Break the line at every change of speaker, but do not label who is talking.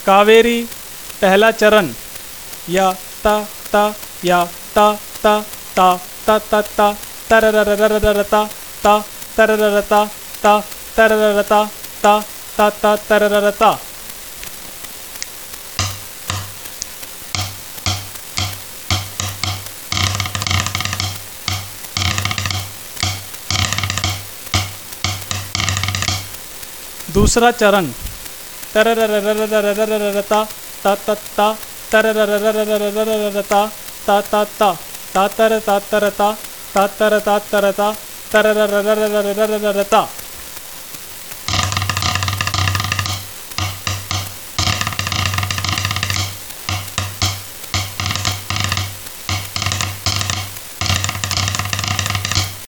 कावेरी पहला चरण या ता ता या ता ता ता ता ता ता तररररररता ता तरररता ता तरररता ता ता ता तरररता। दूसरा चरण तरररररररररता ता ता ता तररररररररता ता ता ता ता तर ता तरता ता तर ता तरता तररररररररता।